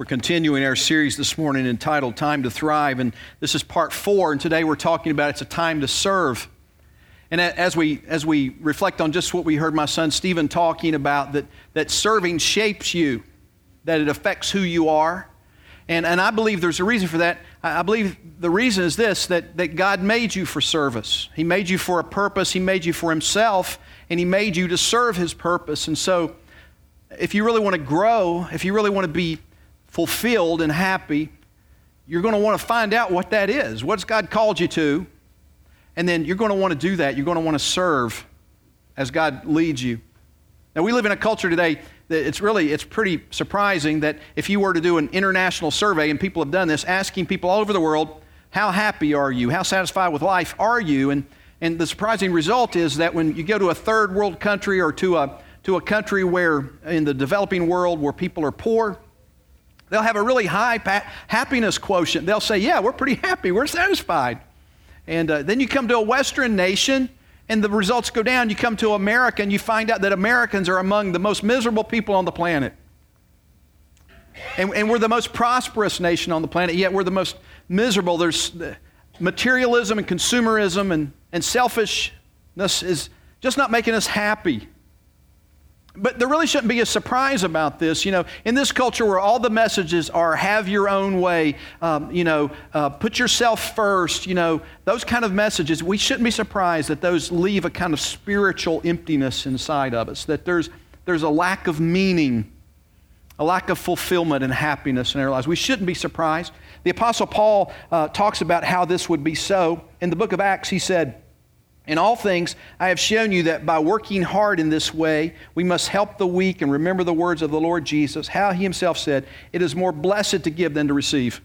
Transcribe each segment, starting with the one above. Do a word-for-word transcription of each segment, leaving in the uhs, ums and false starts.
Continuing our series this morning entitled Time to Thrive, and this is part four, and today we're talking about it's a time to serve. And as we as we reflect on just what we heard my son Stephen talking about, that, that serving shapes you, that it affects who you are, and, and I believe there's a reason for that. I believe the reason is this, that, that God made you for service. He made you for a purpose, He made you for Himself, and He made you to serve His purpose. And so if you really want to grow, if you really want to be fulfilled and happy, you're going to want to find out what that is. What's God called you to? And then you're going to want to do that. You're going to want to serve as God leads you. Now, we live in a culture today that it's really, it's pretty surprising that if you were to do an international survey, and people have done this, asking people all over the world, how happy are you? How satisfied with life are you? And, and the surprising result is that when you go to a third world country or to a, to a country where, in the developing world, where people are poor, they'll have a really high pa- happiness quotient. They'll say, yeah, we're pretty happy, we're satisfied. And uh, then you come to a Western nation, and the results go down. You come to America, and you find out that Americans are among the most miserable people on the planet. And, and we're the most prosperous nation on the planet, yet we're the most miserable. There's materialism and consumerism and, and selfishness is just not making us happy. But there really shouldn't be a surprise about this. You know, in this culture where all the messages are have your own way, um, you know, uh, put yourself first, you know, those kind of messages, we shouldn't be surprised that those leave a kind of spiritual emptiness inside of us, that there's, there's a lack of meaning, a lack of fulfillment and happiness in our lives. We shouldn't be surprised. The Apostle Paul uh, talks about how this would be so. In the book of Acts, he said, "In all things, I have shown you that by working hard in this way, we must help the weak and remember the words of the Lord Jesus, how He Himself said, it is more blessed to give than to receive."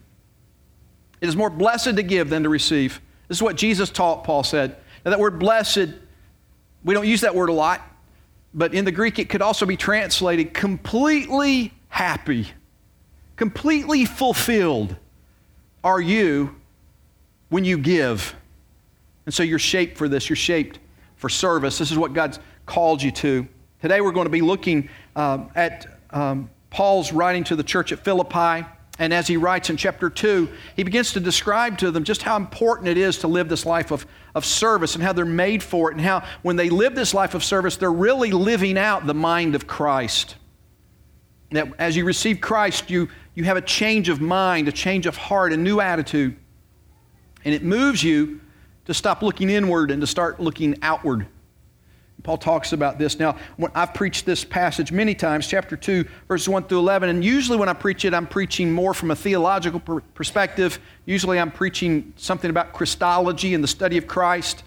It is more blessed to give than to receive. This is what Jesus taught, Paul said. Now that word blessed, we don't use that word a lot, but in the Greek it could also be translated completely happy, completely fulfilled are you when you give. And so you're shaped for this. You're shaped for service. This is what God's called you to. Today we're going to be looking um, at um, Paul's writing to the church at Philippi. And as he writes in chapter two, he begins to describe to them just how important it is to live this life of, of service and how they're made for it, and how when they live this life of service, they're really living out the mind of Christ. That as you receive Christ, you, you have a change of mind, a change of heart, a new attitude. And it moves you to stop looking inward and to start looking outward. Paul talks about this. Now, when I've preached this passage many times, chapter two, verses one through eleven, and usually when I preach it, I'm preaching more from a theological per- perspective. Usually I'm preaching something about Christology and the study of Christ.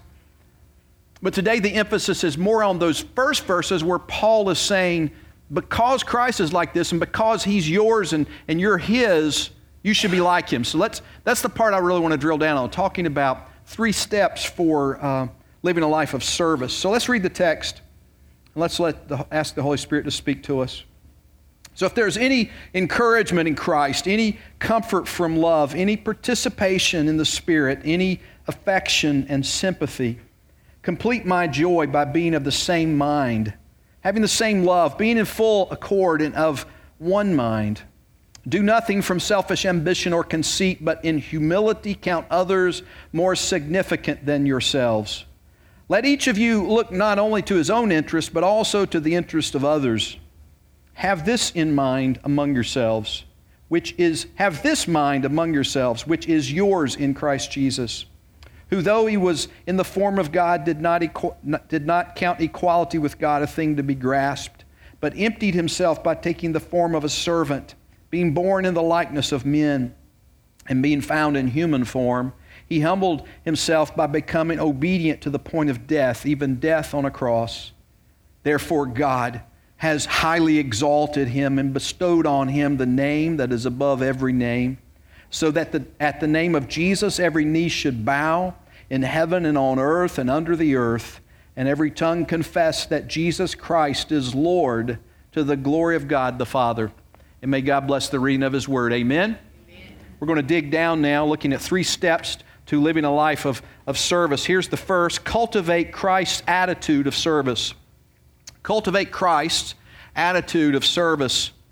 But today the emphasis is more on those first verses where Paul is saying, because Christ is like this and because He's yours and, and you're His, you should be like Him. So let's that's the part I really want to drill down on, talking about three steps for uh, living a life of service. So let's read the text, and let's let the, ask the Holy Spirit to speak to us. So if there's any encouragement in Christ, any comfort from love, any participation in the Spirit, any affection and sympathy, complete my joy by being of the same mind, having the same love, being in full accord and of one mind. Do nothing from selfish ambition or conceit, but in humility count others more significant than yourselves. Let each of you look not only to his own interest, but also to the interest of others. Have this in mind among yourselves, which is, have this mind among yourselves, which is yours in Christ Jesus, who though He was in the form of God, did not, equ- did not count equality with God a thing to be grasped, but emptied Himself by taking the form of a servant, being born in the likeness of men, and being found in human form, He humbled Himself by becoming obedient to the point of death, even death on a cross. Therefore God has highly exalted Him and bestowed on Him the name that is above every name, so that the, at the name of Jesus every knee should bow in heaven and on earth and under the earth, and every tongue confess that Jesus Christ is Lord, to the glory of God the Father. And may God bless the reading of His Word. Amen? Amen. We're going to dig down now, looking at three steps to living a life of, of service. Here's the first: cultivate Christ's attitude of service. Cultivate Christ's attitude of service.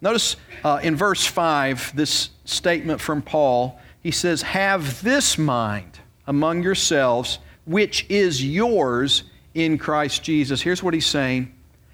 Notice uh, in verse five, this statement from Paul. He says, have this mind among yourselves, which is yours in Christ Jesus. Here's what he's saying.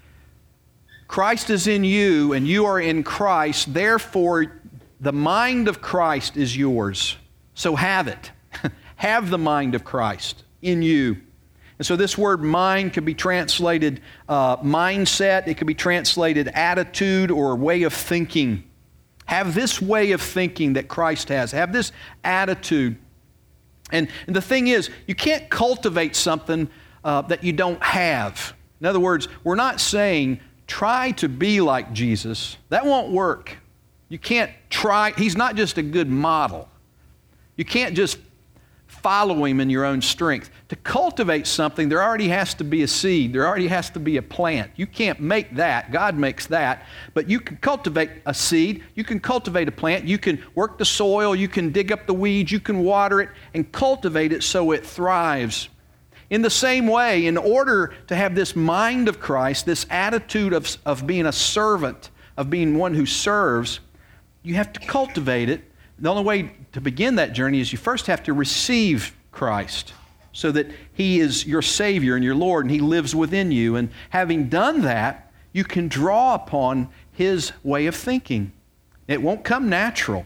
Christ is in you, and you are in Christ. Therefore, the mind of Christ is yours. So have it. Have the mind of Christ in you. And so this word mind could be translated uh, mindset. It could be translated attitude or way of thinking. Have this way of thinking that Christ has. Have this attitude. And, and the thing is, you can't cultivate something uh, that you don't have. In other words, we're not saying try to be like Jesus. That won't work. You can't try. He's not just a good model. You can't just follow him in your own strength. To cultivate something, there already has to be a seed. There already has to be a plant. You can't make that. God makes that. But you can cultivate a seed. You can cultivate a plant. You can work the soil. You can dig up the weeds. You can water it and cultivate it so it thrives. In the same way, in order to have this mind of Christ, this attitude of, of being a servant, of being one who serves, you have to cultivate it. The only way to begin that journey is you first have to receive Christ so that He is your Savior and your Lord and He lives within you. And having done that, you can draw upon His way of thinking. It won't come natural.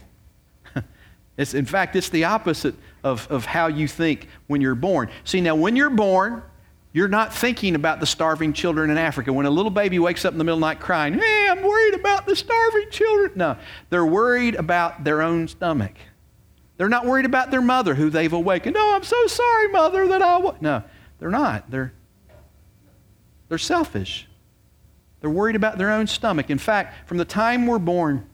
It's, in fact, it's the opposite of, of how you think when you're born. See, now when you're born, you're not thinking about the starving children in Africa. When a little baby wakes up in the middle of the night crying, hey, I'm worried about the starving children. No, they're worried about their own stomach. They're not worried about their mother who they've awakened. Oh, I'm so sorry, mother, that I... W-. No, they're not. They're, they're selfish. They're worried about their own stomach. In fact, from the time we're born,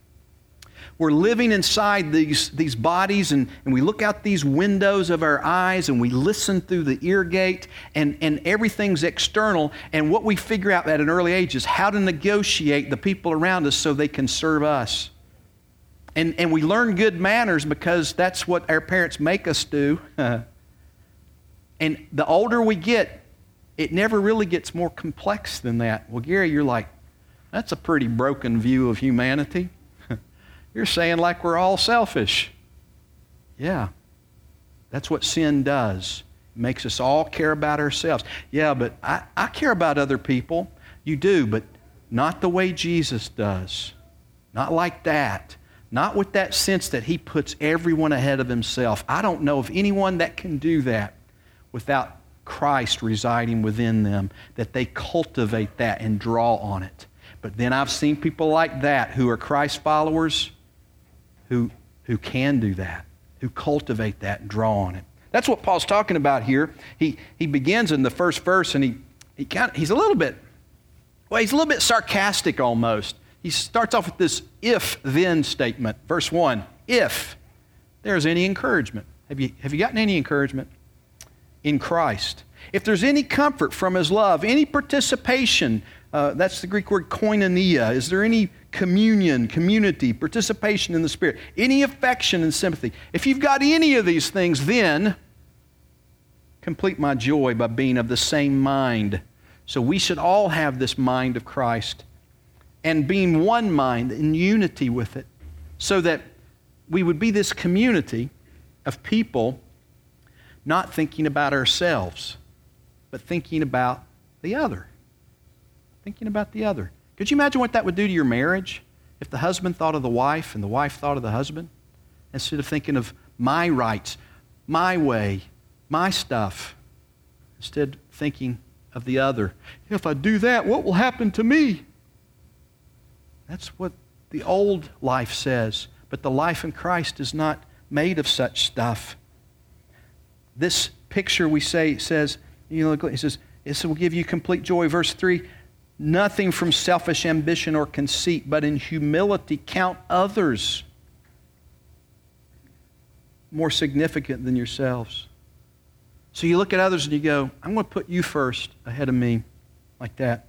we're living inside these, these bodies, and, and we look out these windows of our eyes, and we listen through the ear gate, and, and everything's external. And what we figure out at an early age is how to negotiate the people around us so they can serve us. And, and we learn good manners because that's what our parents make us do. And the older we get, it never really gets more complex than that. Well, Gary, you're like, that's a pretty broken view of humanity. You're saying like we're all selfish. Yeah, that's what sin does. It makes us all care about ourselves. Yeah, but I, I care about other people. You do, but not the way Jesus does. Not like that. Not with that sense that He puts everyone ahead of Himself. I don't know of anyone that can do that without Christ residing within them, that they cultivate that and draw on it. But then I've seen people like that who are Christ followers who, who can do that, who cultivate that and draw on it. That's what Paul's talking about here. He, he begins in the first verse, and he, he kind of, he's a little bit, well, he's a little bit sarcastic almost. He starts off with this if-then statement. Verse one, if there's any encouragement. Have you, have you gotten any encouragement? In Christ. If there's any comfort from His love, any participation, uh, that's the Greek word koinonia. Is there any communion, community, participation in the Spirit, any affection and sympathy? If you've got any of these things, then complete my joy by being of the same mind. So we should all have this mind of Christ and being one mind in unity with it, so that we would be this community of people not thinking about ourselves, but thinking about the other. Thinking about the other. Could you imagine what that would do to your marriage if the husband thought of the wife and the wife thought of the husband? Instead of thinking of my rights, my way, my stuff, instead thinking of the other. If I do that, what will happen to me? That's what the old life says, but the life in Christ is not made of such stuff. This picture we say says, you know, it says, it will give you complete joy. Verse three, nothing from selfish ambition or conceit, but in humility count others more significant than yourselves. So you look at others and you go, I'm going to put you first ahead of me, like that.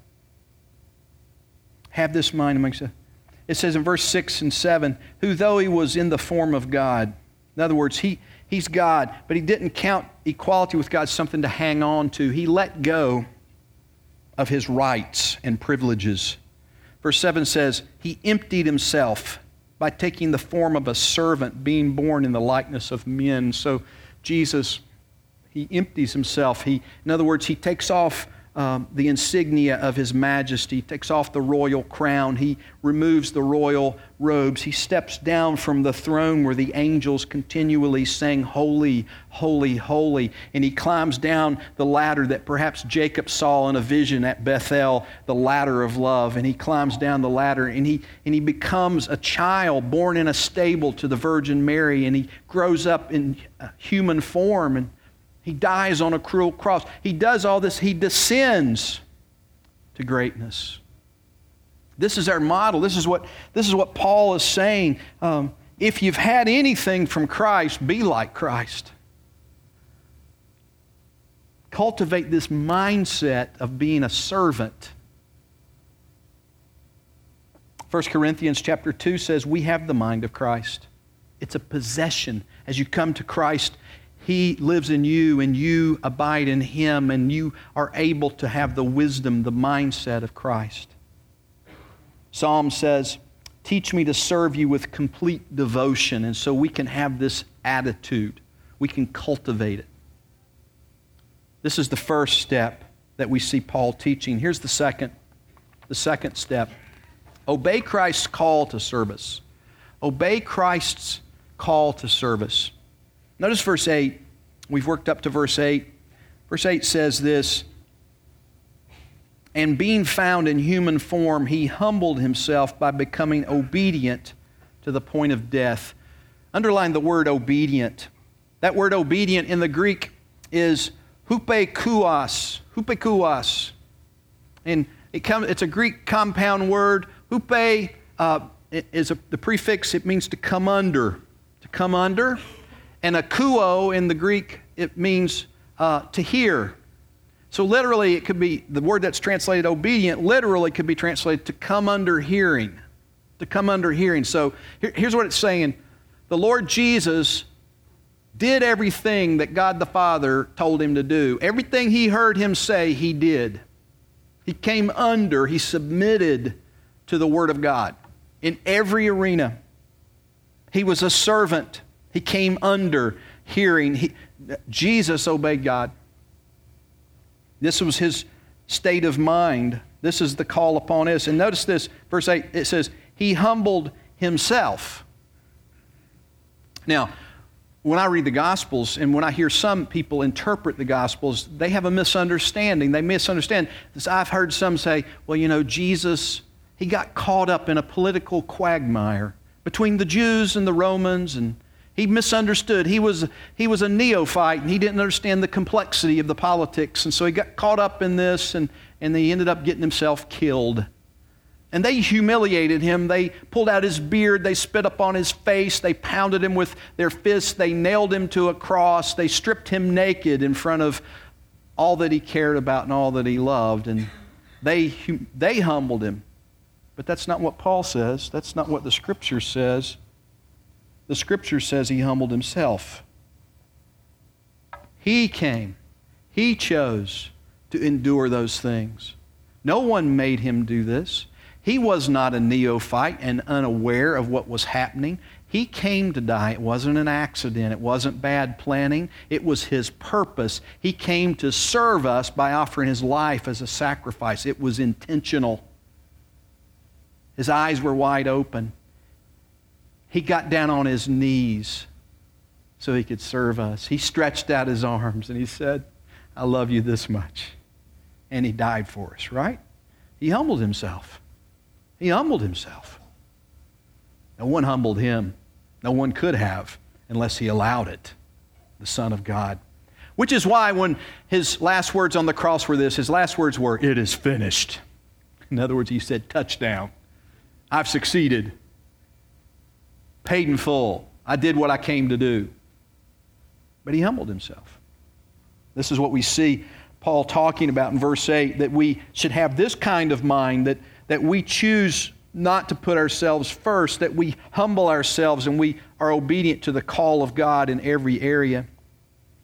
Have this mind amongst you. It says in verse six and seven, who though He was in the form of God. In other words, he, He's God, but He didn't count equality with God something to hang on to. He let go of His rights and privileges. Verse seven says, He emptied Himself by taking the form of a servant, being born in the likeness of men. So Jesus, He empties Himself. He, in other words, He takes off um, the insignia of His majesty, takes off the royal crown. He removes the royal robes. He steps down from the throne where the angels continually sang, Holy, holy, holy. And He climbs down the ladder that perhaps Jacob saw in a vision at Bethel, the ladder of love. And He climbs down the ladder and he, and he becomes a child born in a stable to the Virgin Mary. And He grows up in human form and He dies on a cruel cross. He does all this. He descends to greatness. This is our model. This is what, this is what Paul is saying. Um, if you've had anything from Christ, be like Christ. Cultivate this mindset of being a servant. First Corinthians chapter two says we have the mind of Christ. It's a possession. As you come to Christ, He lives in you and you abide in Him and you are able to have the wisdom, the mindset of Christ. Psalm says, teach me to serve you with complete devotion. And so we can have this attitude. We can cultivate it. This is the first step that we see Paul teaching. Here's the second. The second step. Obey Christ's call to service. Obey Christ's call to service. Notice verse eight. We've worked up to verse eight. Verse eight says this, and being found in human form, He humbled Himself by becoming obedient to the point of death. Underline the word obedient. That word obedient in the Greek is hupekuos. Hupekuos. And it comes, it's a Greek compound word. Hupe uh, is a, the prefix. It means to come under. To come under. And akuo in the Greek, it means uh, to hear. So literally, it could be, the word that's translated obedient, literally could be translated to come under hearing. To come under hearing. So here, here's what it's saying. The Lord Jesus did everything that God the Father told Him to do. Everything He heard Him say, He did. He came under, He submitted to the Word of God in every arena. He was a servant. He came under hearing. He, Jesus obeyed God. This was His state of mind. This is the call upon us. And notice this, verse eight, it says, He humbled Himself. Now, when I read the Gospels and when I hear some people interpret the Gospels, they have a misunderstanding. They misunderstand. I've heard some say, well, you know, Jesus, He got caught up in a political quagmire between the Jews and the Romans, and He misunderstood. He was, he was a neophyte, and he didn't understand the complexity of the politics. And so he got caught up in this, and, and he ended up getting himself killed. And they humiliated him. They pulled out his beard. They spit upon his face. They pounded him with their fists. They nailed him to a cross. They stripped him naked in front of all that he cared about and all that he loved. And they, they humbled him. But that's not what Paul says. That's not what the Scripture says. The Scripture says He humbled Himself. He came. He chose to endure those things. No one made Him do this. He was not a neophyte and unaware of what was happening. He came to die. It wasn't an accident. It wasn't bad planning. It was His purpose. He came to serve us by offering His life as a sacrifice. It was intentional. His eyes were wide open. He got down on His knees so He could serve us. He stretched out His arms and He said, I love you this much. And He died for us, right? He humbled Himself. He humbled Himself. No one humbled Him. No one could have unless He allowed it, the Son of God. Which is why when His last words on the cross were this, His last words were, it is finished. In other words, He said, touchdown. I've succeeded. Paid in full. I did what I came to do. But He humbled Himself. This is what we see Paul talking about in verse eight, that we should have this kind of mind, that, that we choose not to put ourselves first, that we humble ourselves and we are obedient to the call of God in every area.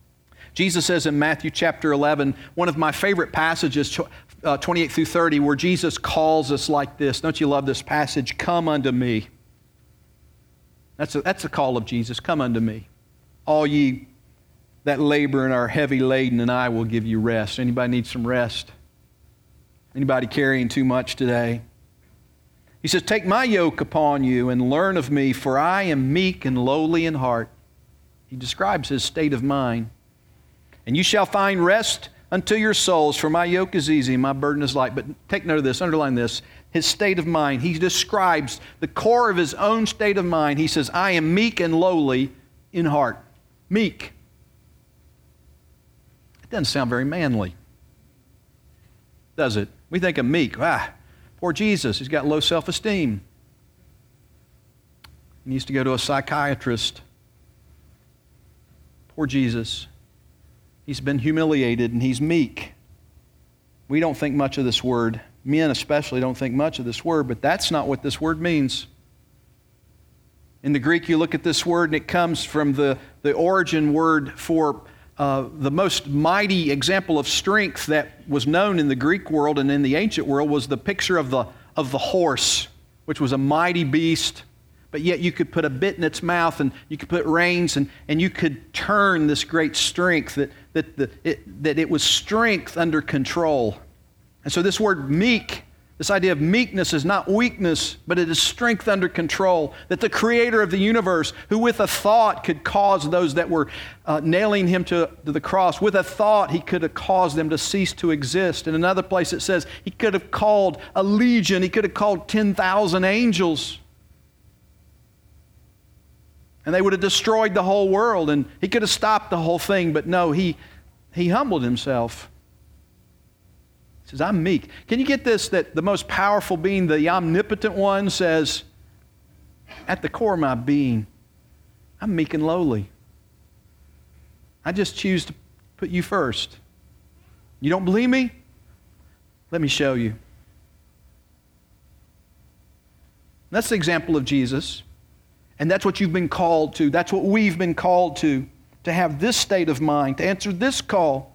Jesus says in Matthew chapter eleven, one of my favorite passages, uh, twenty-eight through thirty, where Jesus calls us like this. Don't you love this passage? Come unto me. That's a, that's a call of Jesus. Come unto me. All ye that labor and are heavy laden, and I will give you rest. Anybody need some rest? Anybody carrying too much today? He says, take my yoke upon you and learn of me, for I am meek and lowly in heart. He describes his state of mind. And you shall find rest unto your souls, for my yoke is easy and my burden is light. But take note of this, underline this, his state of mind. He describes the core of his own state of mind. He says, I am meek and lowly in heart. Meek. It doesn't sound very manly, does it? We think of meek. Ah, poor Jesus, he's got low self-esteem. He needs to go to a psychiatrist. Poor Jesus. He's been humiliated and he's meek. We don't think much of this word. Men especially don't think much of this word, but that's not what this word means. In the Greek, you look at this word and it comes from the, the origin word for uh, the most mighty example of strength that was known in the Greek world and in the ancient world was the picture of the, of the horse, which was a mighty beast. But yet you could put a bit in its mouth and you could put reins and, and you could turn this great strength, that, that, the, it, that it was strength under control. And so this word meek, this idea of meekness is not weakness, but it is strength under control. That the creator of the universe, who with a thought could cause those that were uh, nailing him to, to the cross, with a thought he could have caused them to cease to exist. In another place it says he could have called a legion, he could have called ten thousand angels. And they would have destroyed the whole world, and he could have stopped the whole thing, but no, he, he humbled himself. He says, I'm meek. Can you get this, that the most powerful being, the omnipotent one, says, at the core of my being, I'm meek and lowly. I just choose to put you first. You don't believe me? Let me show you. That's the example of Jesus. And that's what you've been called to. That's what we've been called to, to have this state of mind, to answer this call.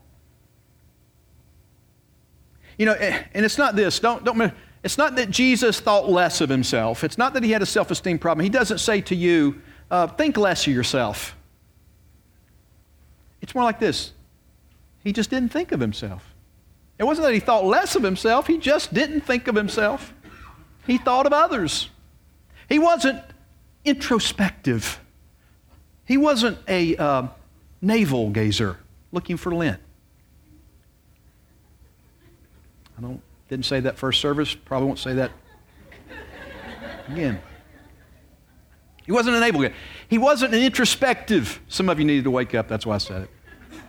You know, and it's not this. Don't, don't, it's not that Jesus thought less of himself. It's not that he had a self-esteem problem. He doesn't say to you, uh, think less of yourself. It's more like this. He just didn't think of himself. It wasn't that he thought less of himself. He just didn't think of himself. He thought of others. He wasn't introspective. He wasn't a uh, navel gazer looking for lint. I don't didn't say that first service. Probably won't say that again. He wasn't a navel gazer. He wasn't an introspective. Some of you needed to wake up. That's why I said it.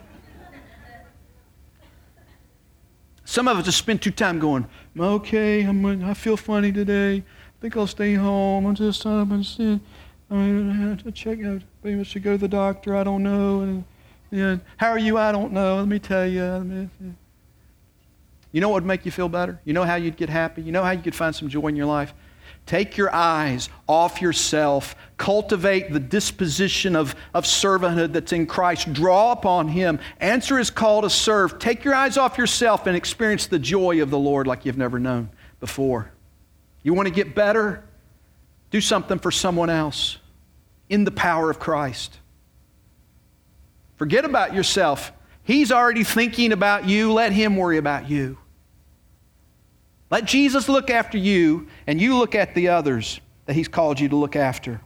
Some of us just spend too time going, okay, I'm, I feel funny today. I think I'll stay home. I'm just up and sit. I mean, I have to check out. Maybe I should go to the doctor. I don't know. And, yeah, how are you? I don't know. Let me tell you. You know what would make you feel better? You know how you'd get happy? You know how you could find some joy in your life? Take your eyes off yourself. Cultivate the disposition of, of servanthood that's in Christ. Draw upon Him. Answer His call to serve. Take your eyes off yourself and experience the joy of the Lord like you've never known before. You want to get better? Do something for someone else in the power of Christ. Forget about yourself. He's already thinking about you. Let Him worry about you. Let Jesus look after you, and you look at the others that He's called you to look after.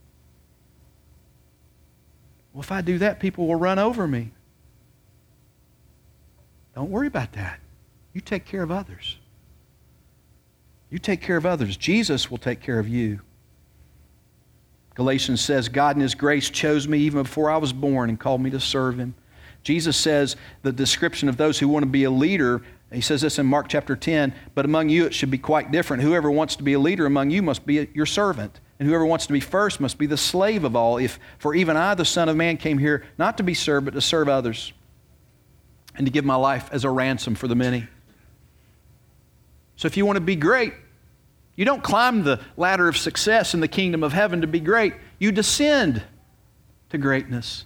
Well, if I do that, people will run over me. Don't worry about that. You take care of others. You take care of others. Jesus will take care of you. Galatians says, God in His grace chose me even before I was born and called me to serve Him. Jesus says the description of those who want to be a leader, He says this in Mark chapter ten, but among you it should be quite different. Whoever wants to be a leader among you must be your servant. And whoever wants to be first must be the slave of all. If, for even I, the Son of Man, came here not to be served, but to serve others and to give my life as a ransom for the many. So if you want to be great, you don't climb the ladder of success in the kingdom of heaven to be great. You descend to greatness.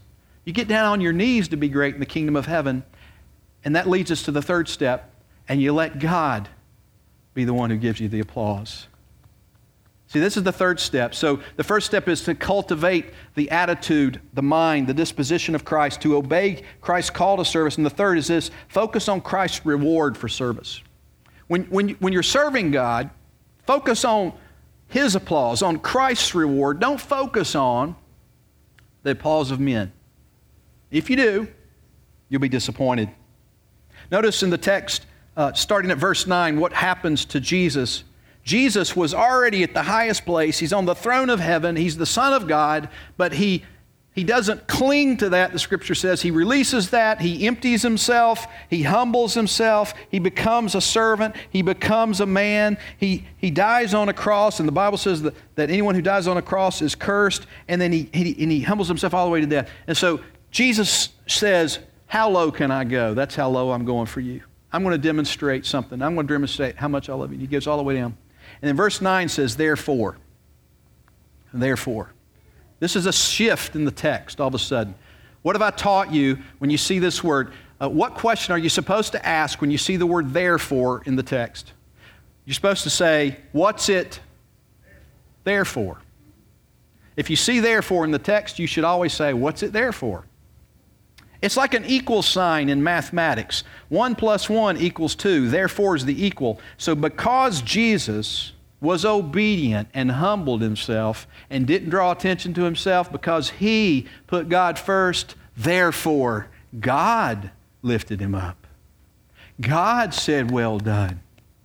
You get down on your knees to be great in the kingdom of heaven. And that leads us to the third step. And you let God be the one who gives you the applause. See, this is the third step. So the first step is to cultivate the attitude, the mind, the disposition of Christ, to obey Christ's call to service. And the third is this: focus on Christ's reward for service. When, when, when you're serving God, focus on His applause, on Christ's reward. Don't focus on the applause of men. If you do, you'll be disappointed. Notice in the text, uh, starting at verse nine, what happens to Jesus. Jesus was already at the highest place. He's on the throne of heaven. He's the Son of God, but he, he doesn't cling to that, the Scripture says. He releases that. He empties himself. He humbles himself. He becomes a servant. He becomes a man. He, he dies on a cross, and the Bible says that, that anyone who dies on a cross is cursed, and then he, he, and he humbles himself all the way to death. And so Jesus says, how low can I go? That's how low I'm going for you. I'm going to demonstrate something. I'm going to demonstrate how much I love you. He goes all the way down. And then verse nine says, therefore. Therefore. This is a shift in the text all of a sudden. What have I taught you when you see this word? Uh, what question are you supposed to ask when you see the word therefore in the text? You're supposed to say, what's it there for? If you see therefore in the text, you should always say, what's it there for? It's like an equal sign in mathematics. One plus one equals two. Therefore is the equal. So because Jesus was obedient and humbled himself and didn't draw attention to himself because he put God first, therefore God lifted him up. God said, well done.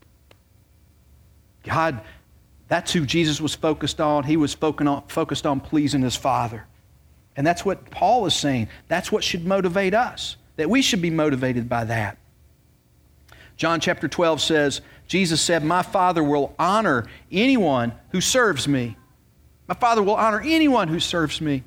God, that's who Jesus was focused on. He was focused on pleasing his Father. And that's what Paul is saying. That's what should motivate us, that we should be motivated by that. John chapter twelve says, Jesus said, my Father will honor anyone who serves me. My Father will honor anyone who serves me.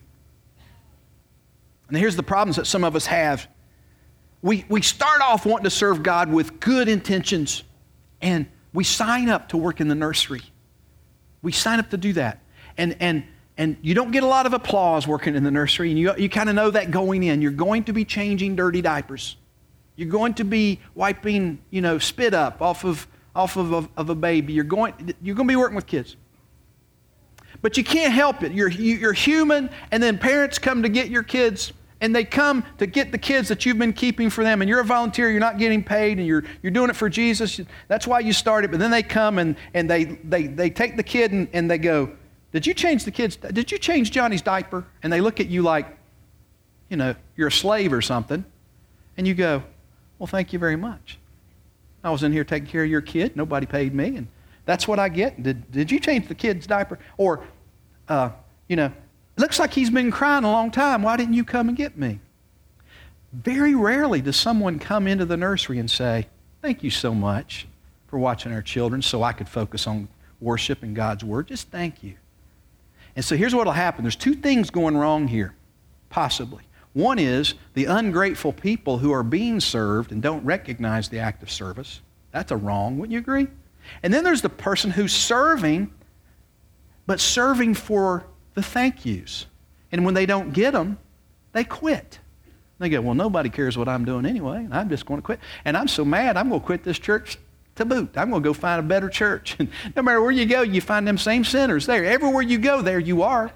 And here's the problems that some of us have. We, we start off wanting to serve God with good intentions, and we sign up to work in the nursery. We sign up to do that. And, and And you don't get a lot of applause working in the nursery, and you, you kind of know that going in. You're going to be changing dirty diapers. You're going to be wiping, you know, spit up off of off of a, of a baby. You're going you're going to be working with kids. But you can't help it. You're you're human, and then parents come to get your kids, and they come to get the kids that you've been keeping for them, and you're a volunteer. You're not getting paid, and you're you're doing it for Jesus. That's why you started. But then they come and and they they they take the kid and, and they go, Did you change the kids? Did you change Johnny's diaper? And they look at you like, you know, you're a slave or something. And you go, well, thank you very much. I was in here taking care of your kid. Nobody paid me. And that's what I get. Did, did you change the kid's diaper? Or, uh, you know, it looks like he's been crying a long time. Why didn't you come and get me? Very rarely does someone come into the nursery and say, thank you so much for watching our children so I could focus on worship and God's Word. Just thank you. And so here's what will happen. There's two things going wrong here, possibly. One is the ungrateful people who are being served and don't recognize the act of service. That's a wrong, wouldn't you agree? And then there's the person who's serving, but serving for the thank yous. And when they don't get them, they quit. They go, well, nobody cares what I'm doing anyway, and I'm just going to quit. And I'm so mad, I'm going to quit this church to boot. I'm going to go find a better church. And no matter where you go, you find them same sinners there. Everywhere you go, there you are.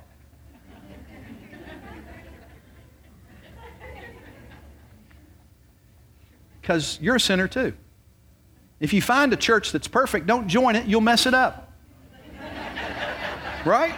Because you're a sinner too. If you find a church that's perfect, don't join it. You'll mess it up. Right?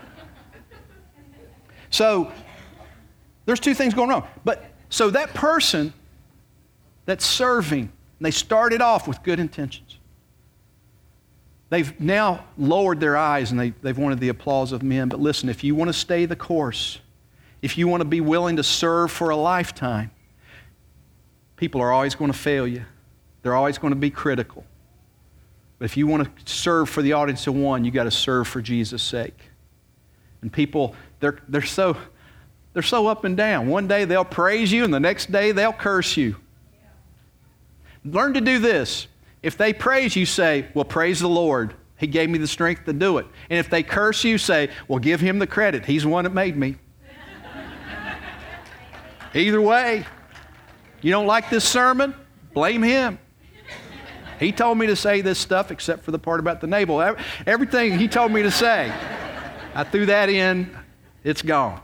So, there's two things going wrong. But, so that person that's serving, they started off with good intentions. They've now lowered their eyes and they, they've wanted the applause of men. But listen, if you want to stay the course, if you want to be willing to serve for a lifetime, people are always going to fail you. They're always going to be critical. But if you want to serve for the audience of one, you got to serve for Jesus' sake. And people, they're they're so they're so up and down. One day they'll praise you, and the next day they'll curse you. Learn to do this. If they praise you, say, well, praise the Lord. He gave me the strength to do it. And if they curse you, say, well, give him the credit. He's the one that made me. Either way, you don't like this sermon, blame him. He told me to say this stuff except for the part about the navel. Everything he told me to say, I threw that in, it's gone.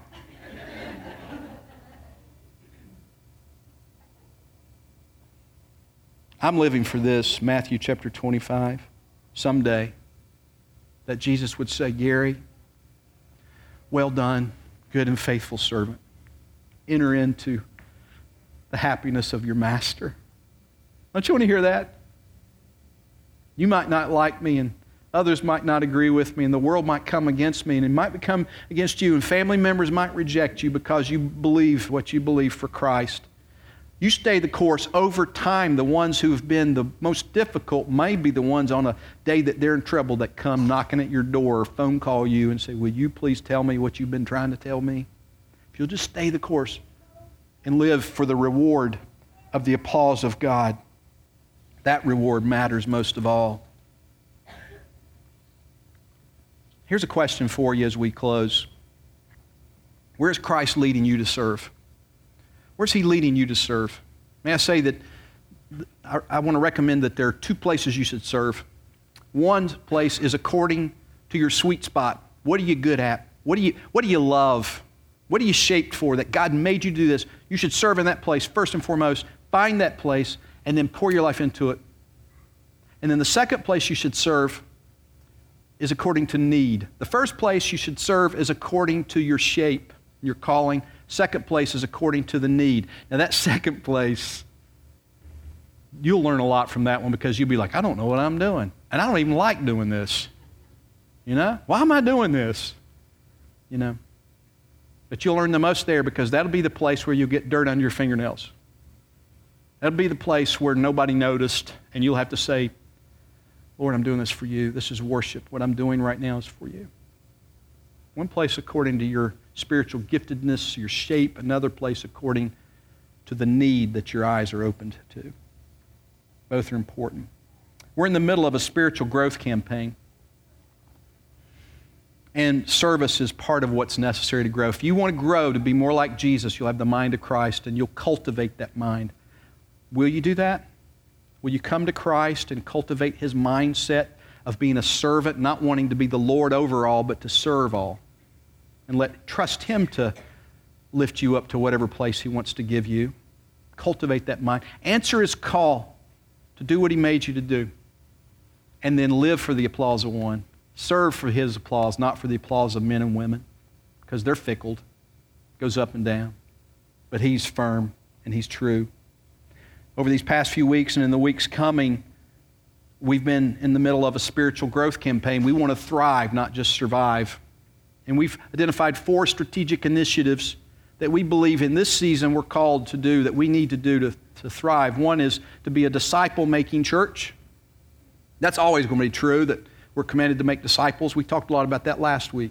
I'm living for this, Matthew chapter twenty-five, someday, that Jesus would say, Gary, well done, good and faithful servant. Enter into the happiness of your master. Don't you want to hear that? You might not like me, and others might not agree with me, and the world might come against me, and it might come against you, and family members might reject you because you believe what you believe for Christ. You stay the course. Over time, the ones who have been the most difficult may be the ones on a day that they're in trouble that come knocking at your door or phone call you and say, will you please tell me what you've been trying to tell me? If you'll just stay the course and live for the reward of the applause of God, that reward matters most of all. Here's a question for you as we close. Where is Christ leading you to serve? Where's He leading you to serve? May I say that I, I want to recommend that there are two places you should serve. One place is according to your sweet spot. What are you good at? What do you, what do you love? What are you shaped for? That God made you do this. You should serve in that place first and foremost. Find that place and then pour your life into it. And then the second place you should serve is according to need. The first place you should serve is according to your shape, your calling. Second place is according to the need. Now that second place, you'll learn a lot from that one because you'll be like, I don't know what I'm doing. And I don't even like doing this. You know? Why am I doing this? You know? But you'll learn the most there because that'll be the place where you'll get dirt under your fingernails. That'll be the place where nobody noticed and you'll have to say, Lord, I'm doing this for you. This is worship. What I'm doing right now is for you. One place according to your spiritual giftedness, your shape. Another place according to the need that your eyes are opened to. Both are important. We're in the middle of a spiritual growth campaign. And service is part of what's necessary to grow. If you want to grow to be more like Jesus, you'll have the mind of Christ and you'll cultivate that mind. Will you do that? Will you come to Christ and cultivate His mindset of being a servant, not wanting to be the Lord over all, but to serve all? And let trust Him to lift you up to whatever place He wants to give you. Cultivate that mind. Answer His call to do what He made you to do. And then live for the applause of one. Serve for His applause, not for the applause of men and women, because they're fickle. Goes up and down. But He's firm and He's true. Over these past few weeks and in the weeks coming, we've been in the middle of a spiritual growth campaign. We want to thrive, not just survive. And we've identified four strategic initiatives that we believe in this season we're called to do, that we need to do to, to thrive. One is to be a disciple-making church. That's always going to be true, that we're commanded to make disciples. We talked a lot about that last week.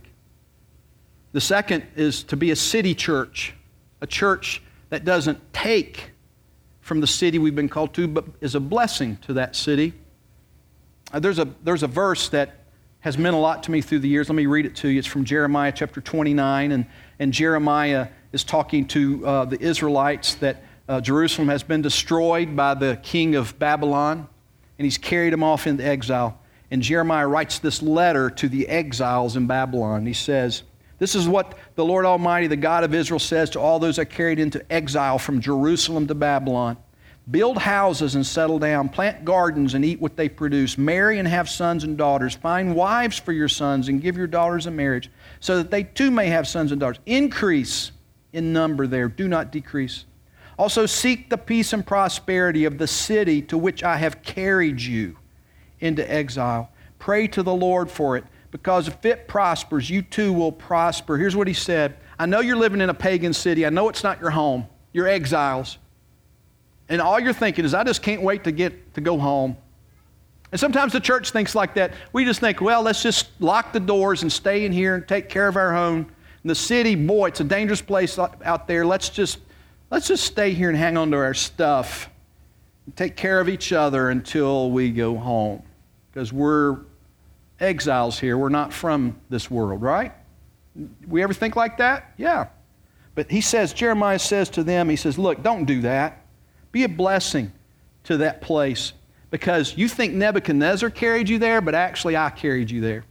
The second is to be a city church, a church that doesn't take from the city we've been called to, but is a blessing to that city. Uh, there's a there's a verse that has meant a lot to me through the years. Let me read it to you. It's from Jeremiah chapter twenty-nine, and, and Jeremiah is talking to uh, the Israelites that uh, Jerusalem has been destroyed by the king of Babylon, and he's carried them off into exile. And Jeremiah writes this letter to the exiles in Babylon. He says, this is what the Lord Almighty, the God of Israel, says to all those that carried into exile from Jerusalem to Babylon. Build houses and settle down. Plant gardens and eat what they produce. Marry and have sons and daughters. Find wives for your sons and give your daughters in marriage, so that they too may have sons and daughters. Increase in number there. Do not decrease. Also seek the peace and prosperity of the city to which I have carried you into exile. Pray to the Lord for it, because if it prospers, you too will prosper. Here's what he said. I know you're living in a pagan city. I know it's not your home. You're exiles. And all you're thinking is, I just can't wait to get to go home. And sometimes the church thinks like that. We just think, well, let's just lock the doors and stay in here and take care of our own. And the city, boy, it's a dangerous place out there. Let's just, let's just stay here and hang on to our stuff and take care of each other until we go home. Because we're exiles here. We're not from this world, right? We ever think like that? Yeah. But he says, Jeremiah says to them, he says, look, don't do that. Be a blessing to that place, because you think Nebuchadnezzar carried you there, but actually I carried you there.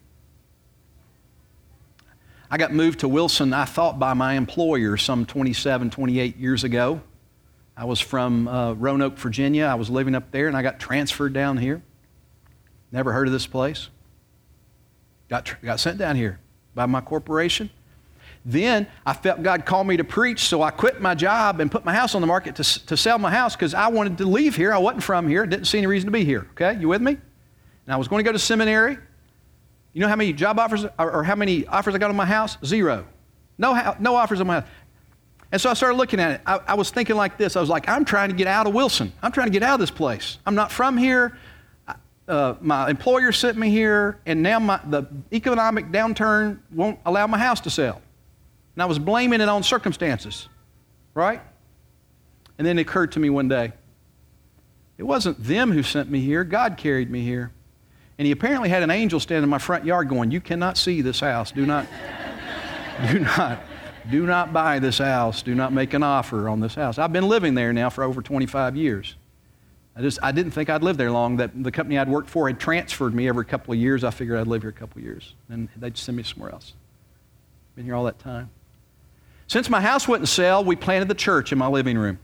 I got moved to Wilson, I thought, by my employer some twenty-seven, twenty-eight years ago. I was from uh, Roanoke, Virginia. I was living up there, and I got transferred down here. Never heard of this place. Got, tr- got sent down here by my corporation. Then I felt God called me to preach, so I quit my job and put my house on the market to, to sell my house because I wanted to leave here. I wasn't from here. Didn't see any reason to be here. Okay, you with me? And I was going to go to seminary. You know how many job offers or, or how many offers I got on my house? Zero. No, no offers on my house. And so I started looking at it. I, I was thinking like this. I was like, I'm trying to get out of Wilson. I'm trying to get out of this place. I'm not from here. Uh, my employer sent me here, and now my, the economic downturn won't allow my house to sell. And I was blaming it on circumstances, right? And then it occurred to me one day, it wasn't them who sent me here. God carried me here. And he apparently had an angel standing in my front yard going, you cannot see this house. Do not, do not, do not buy this house. Do not make an offer on this house. I've been living there now for over twenty-five years. I just, I didn't think I'd live there long. That the company I'd worked for had transferred me every couple of years. I figured I'd live here a couple of years. And they'd send me somewhere else. Been here all that time. Since my house wouldn't sell, we planted the church in my living room.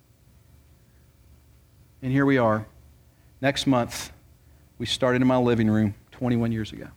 And here we are. Next month, we started in my living room twenty-one years ago.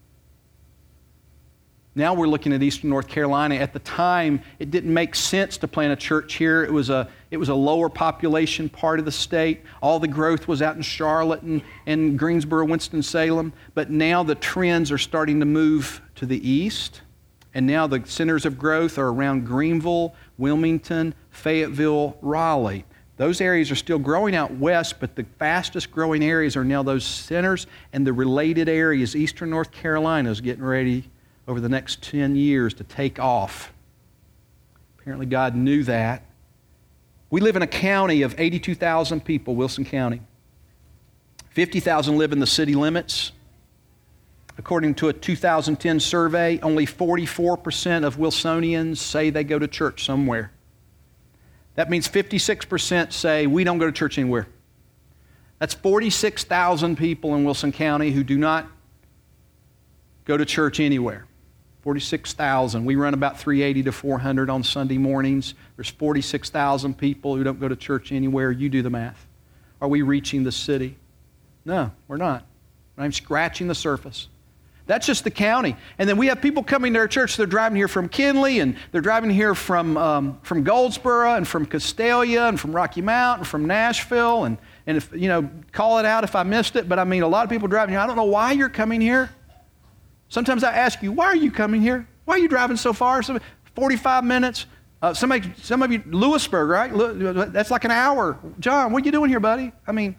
Now we're looking at Eastern North Carolina. At the time, it didn't make sense to plant a church here. It was a, it was a lower population part of the state. All the growth was out in Charlotte and, and Greensboro, Winston-Salem. But now the trends are starting to move to the east. And now the centers of growth are around Greenville, Wilmington, Fayetteville, Raleigh. Those areas are still growing out west, but the fastest growing areas are now those centers and the related areas. Eastern North Carolina is getting ready over the next ten years to take off. Apparently God knew that. We live in a county of eighty-two thousand people, Wilson County. fifty thousand live in the city limits. According to a two thousand ten survey, only forty-four percent of Wilsonians say they go to church somewhere. That means fifty-six percent say we don't go to church anywhere. That's forty-six thousand people in Wilson County who do not go to church anywhere. forty-six thousand. We run about three eighty to four hundred on Sunday mornings. There's forty-six thousand people who don't go to church anywhere. You do the math. Are we reaching the city? No, we're not. I'm scratching the surface. That's just the county. And then we have people coming to our church. They're driving here from Kinley, and they're driving here from um, from Goldsboro, and from Castalia, and from Rocky Mount, and from Nashville. And, and if, you know, call it out if I missed it, but I mean, a lot of people driving here. I don't know why you're coming here. Sometimes I ask you, why are you coming here? Why are you driving so far? So forty-five minutes. Uh, somebody, some of you, Lewisburg, right? That's like an hour. John, what are you doing here, buddy? I mean,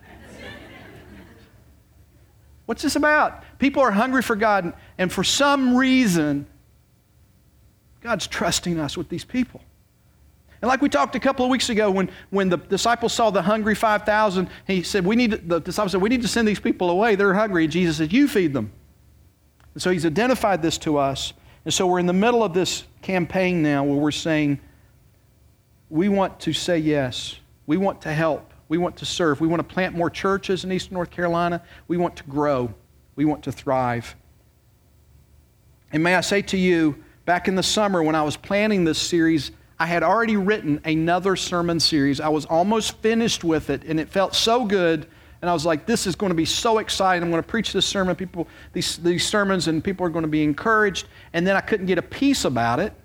what's this about? People are hungry for God, and for some reason, God's trusting us with these people. And like we talked a couple of weeks ago, when, when the disciples saw the hungry five thousand, he said, "We need to, the disciples said, we need to send these people away. They're hungry." And Jesus said, "You feed them." And so he's identified this to us. And so we're in the middle of this campaign now where we're saying, we want to say yes. We want to help. We want to serve. We want to plant more churches in Eastern North Carolina. We want to grow. We want to thrive. And may I say to you, back in the summer when I was planning this series, I had already written another sermon series. I was almost finished with it, and it felt so good. And I was like, this is going to be so exciting. I'm going to preach this sermon, people, these, these sermons, and people are going to be encouraged. And then I couldn't get a peace about it.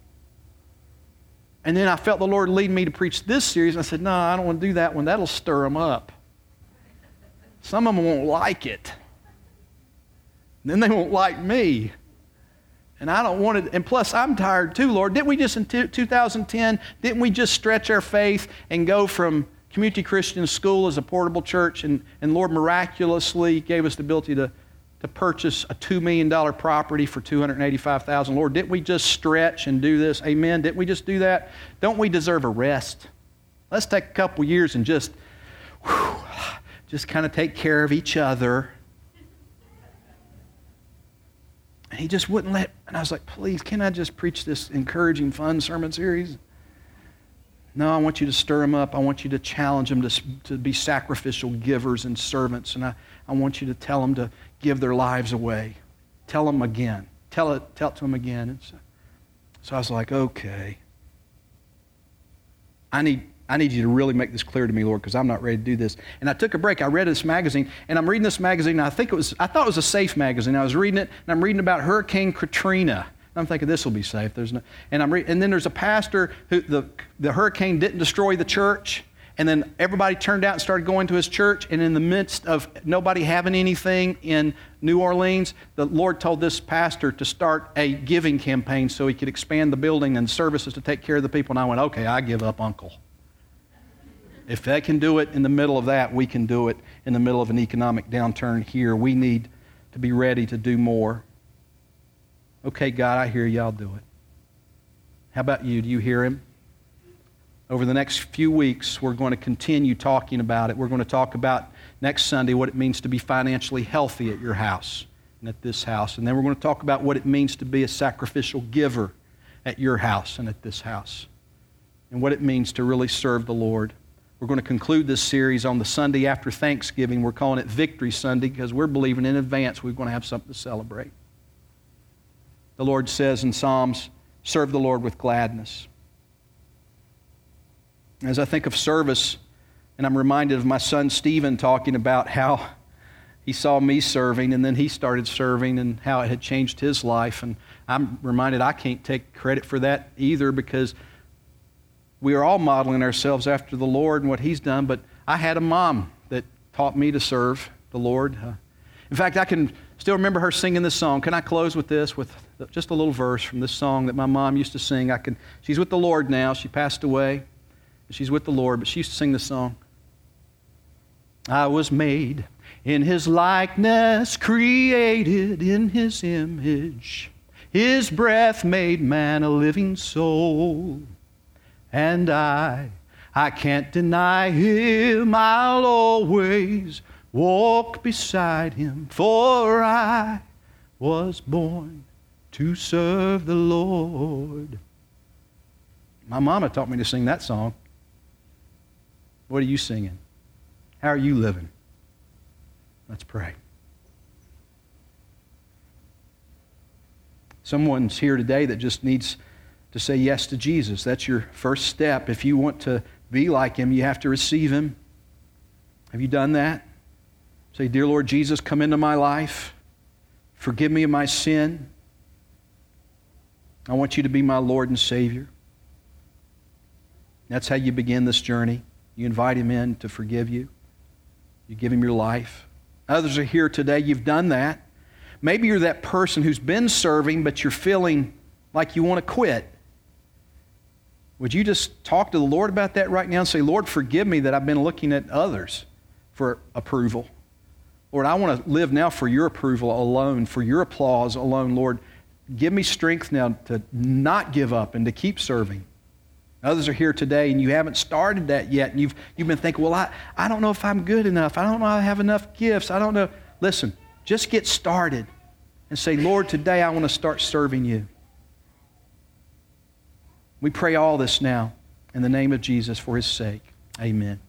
And then I felt the Lord lead me to preach this series. And I said, no, I don't want to do that one. That'll stir them up. Some of them won't like it. And then they won't like me. And I don't want it. And plus, I'm tired too, Lord. Didn't we just in two thousand ten, didn't we just stretch our faith and go from Community Christian School as a portable church, and, and Lord miraculously gave us the ability to, to purchase a two million dollars property for two hundred eighty-five thousand dollars. Lord, didn't we just stretch and do this? Amen. Didn't we just do that? Don't we deserve a rest? Let's take a couple years and just, whew, just kind of take care of each other. he just wouldn't let, and I was like, please, can I just preach this encouraging, fun sermon series? No, I want you to stir them up. I want you to challenge them to, to be sacrificial givers and servants. And I, I want you to tell them to give their lives away. Tell them again. Tell it, tell it to them again. And so, so I was like, okay. I need, I need you to really make this clear to me, Lord, because I'm not ready to do this. And I took a break. I read this magazine, and I'm reading this magazine, and I think it was, I thought it was a safe magazine. I was reading it, and I'm reading about Hurricane Katrina. I'm thinking this will be safe. There's no, and I'm re- and then there's a pastor who the the hurricane didn't destroy the church, and then everybody turned out and started going to his church. And in the midst of nobody having anything in New Orleans, the Lord told this pastor to start a giving campaign so he could expand the building and services to take care of the people. And I went, okay, I give up, Uncle. If they can do it in the middle of that, we can do it in the middle of an economic downturn here. We need to be ready to do more. Okay, God, I hear you. I'll do it. How about you? Do you hear him? Over the next few weeks, we're going to continue talking about it. We're going to talk about next Sunday what it means to be financially healthy at your house and at this house. And then we're going to talk about what it means to be a sacrificial giver at your house and at this house. And what it means to really serve the Lord. We're going to conclude this series on the Sunday after Thanksgiving. We're calling it Victory Sunday because we're believing in advance we're going to have something to celebrate. The Lord says in Psalms, serve the Lord with gladness. As I think of service, and I'm reminded of my son Stephen talking about how he saw me serving and then he started serving and how it had changed his life. And I'm reminded I can't take credit for that either because we are all modeling ourselves after the Lord and what he's done. But I had a mom that taught me to serve the Lord. Uh, in fact, I can still remember her singing this song. Can I close with this, with just a little verse from this song that my mom used to sing? I can. She's with the Lord now. She passed away. She's with the Lord, but she used to sing this song. I was made in his likeness, created in his image. His breath made man a living soul. And I, I can't deny him. I'll always walk beside him, for I was born to serve the Lord. My mama taught me to sing that song. What are you singing? How are you living? Let's pray. Someone's here today that just needs to say yes to Jesus. That's your first step. If you want to be like him, you have to receive him. Have you done that? Say, dear Lord Jesus, come into my life. Forgive me of my sin. I want you to be my Lord and Savior. That's how you begin this journey. You invite him in to forgive you. You give him your life. Others are here today. You've done that. Maybe you're that person who's been serving, but you're feeling like you want to quit. Would you just talk to the Lord about that right now and say, Lord, forgive me that I've been looking at others for approval. Lord, I want to live now for your approval alone, for your applause alone. Lord, give me strength now to not give up and to keep serving. Others are here today and you haven't started that yet, and you've, you've been thinking, well, I, I don't know if I'm good enough. I don't know if I have enough gifts. I don't know. Listen, just get started and say, Lord, today I want to start serving you. We pray all this now in the name of Jesus for his sake. Amen.